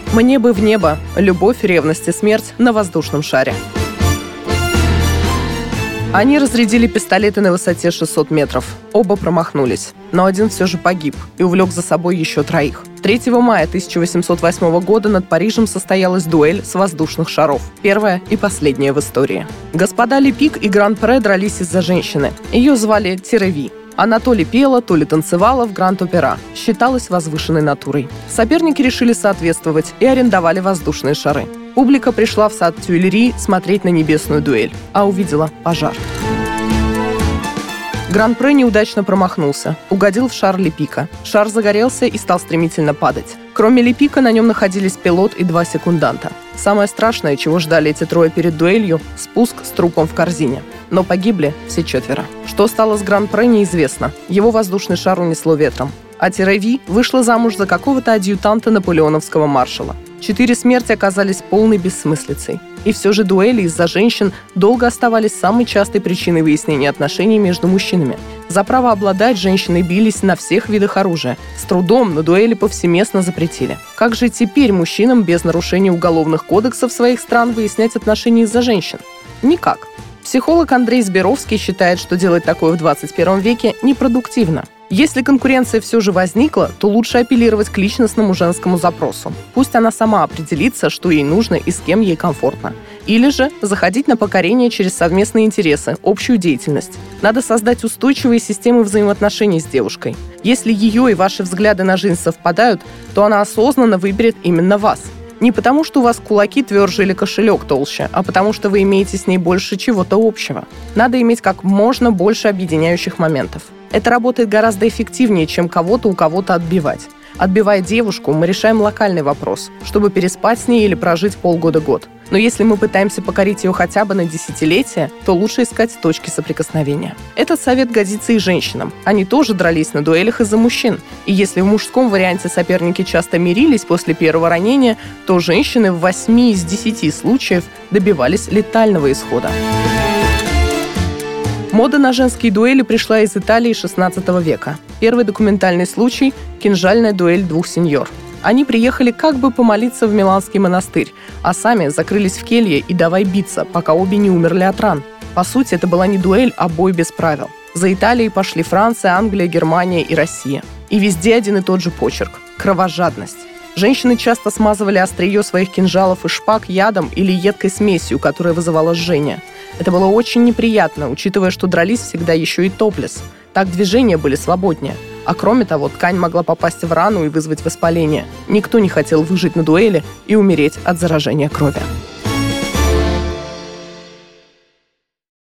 Мне бы в небо. Любовь, ревность и смерть на воздушном шаре. Они разрядили пистолеты на высоте 600 метров. Оба промахнулись. Но один все же погиб и увлек за собой еще 3. 3 мая 1808 года над Парижем состоялась дуэль с воздушных шаров. Первая и последняя в истории. Господа Лепик и Гран-Пре дрались из-за женщины. Ее звали Тереви. Она то ли пела, то ли танцевала в Гранд-Опера. Считалась возвышенной натурой. Соперники решили соответствовать и арендовали воздушные шары. Публика пришла в сад Тюильри смотреть на небесную дуэль, а увидела пожар. Гран-Пре неудачно промахнулся, угодил в шар Лепика. Шар загорелся и стал стремительно падать. Кроме Лепика на нем находились пилот и 2 секунданта. Самое страшное, чего ждали эти 3 перед дуэлью – спуск с трупом в корзине. Но погибли все 4. Что стало с Гран-Пре, неизвестно. Его воздушный шар унесло ветром. А Тереви вышла замуж за какого-то адъютанта наполеоновского маршала. 4 смерти оказались полной бессмыслицей. И все же дуэли из-за женщин долго оставались самой частой причиной выяснения отношений между мужчинами. За право обладать женщины бились на всех видах оружия. С трудом, но дуэли повсеместно запретили. Как же теперь мужчинам без нарушения уголовных кодексов своих стран выяснять отношения из-за женщин? Никак. Психолог Андрей Зберовский считает, что делать такое в 21 веке непродуктивно. Если конкуренция все же возникла, то лучше апеллировать к личностному женскому запросу. Пусть она сама определится, что ей нужно и с кем ей комфортно. Или же заходить на покорение через совместные интересы, общую деятельность. Надо создать устойчивые системы взаимоотношений с девушкой. Если ее и ваши взгляды на жизнь совпадают, то она осознанно выберет именно вас. Не потому, что у вас кулаки тверже или кошелек толще, а потому, что вы имеете с ней больше чего-то общего. Надо иметь как можно больше объединяющих моментов. Это работает гораздо эффективнее, чем кого-то у кого-то отбивать. Отбивая девушку, мы решаем локальный вопрос, чтобы переспать с ней или прожить полгода-год. Но если мы пытаемся покорить ее хотя бы на десятилетие, то лучше искать точки соприкосновения. Этот совет годится и женщинам. Они тоже дрались на дуэлях из-за мужчин. И если в мужском варианте соперники часто мирились после первого ранения, то женщины в 8 из 10 случаев добивались летального исхода. Мода на женские дуэли пришла из Италии XVI века. Первый документальный случай – кинжальная дуэль 2 сеньор. Они приехали как бы помолиться в Миланский монастырь, а сами закрылись в келье и давай биться, пока обе не умерли от ран. По сути, это была не дуэль, а бой без правил. За Италией пошли Франция, Англия, Германия и Россия. И везде один и тот же почерк – кровожадность. Женщины часто смазывали острие своих кинжалов и шпаг ядом или едкой смесью, которая вызывала жжение. Это было очень неприятно, учитывая, что дрались всегда еще и топлес. Так движения были свободнее. А кроме того, ткань могла попасть в рану и вызвать воспаление. Никто не хотел выжить на дуэли и умереть от заражения крови.